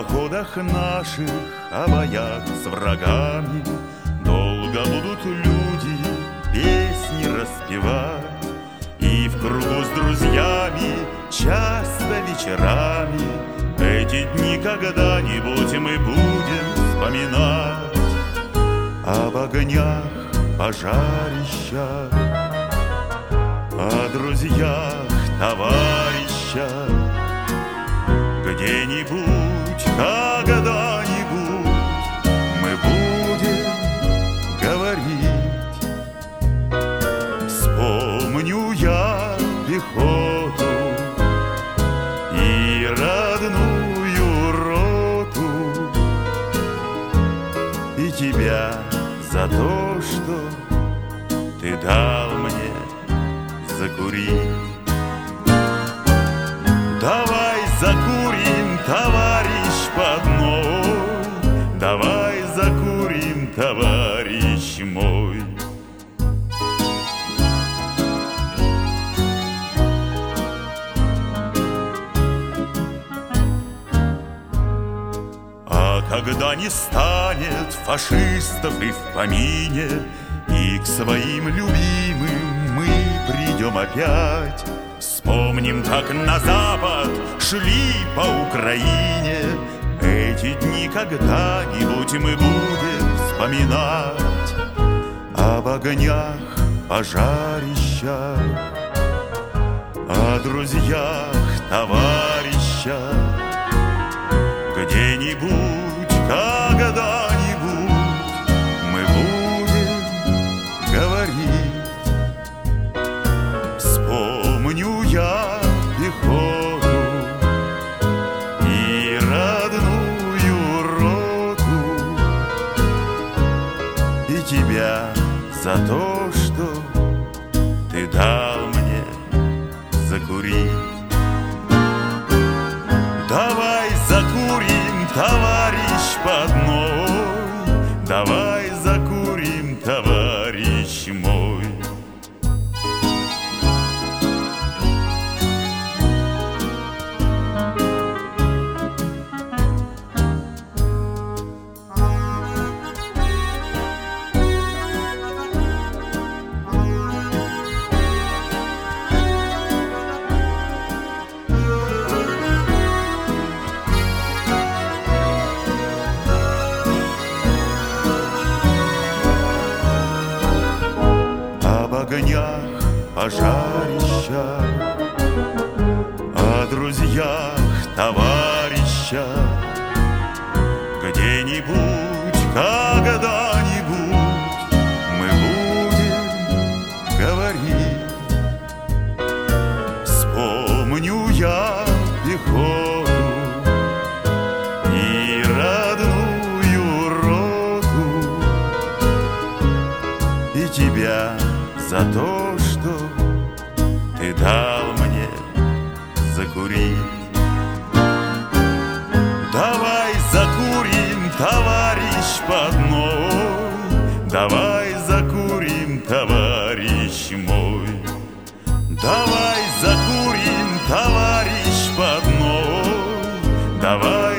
походах наших, о боях с врагами долго будут люди песни распевать. И в кругу с друзьями часто вечерами эти дни когда-нибудь мы будем вспоминать. Об огнях пожарищах, о друзьях, товарищах, где-нибудь, когда-нибудь мы будем говорить. Вспомню я пехоту и родную роту, и тебя за то, что ты дал мне закурить. Давай закурим, товарищ, по одной, давай закурим, товарищ мой. А когда не станет фашистов и в помине, и к своим любимым мы придем опять, вспомним, как на запад шли по Украине. Эти дни когда-нибудь мы будем вспоминать. Об огнях пожарищах, о друзьях, товарищах, где-нибудь, когда-нибудь мы будем говорить. Вспомню я пехоту и родную роту, и тебя за то, что ты дал мне закурить. Давай закурим, товарищ, по одной, давай закурим, товарищ мой. Об огнях пожарищах, о друзьях, товарищах, где-нибудь, когда-нибудь мы будем говорить. Вспомню я пехоту и родную роту, и тебя за то, что ты дал мне закурить. Давай закурим, товарищ, по одной, давай закурим, товарищ мой. Давай закурим, товарищ, по одной, давай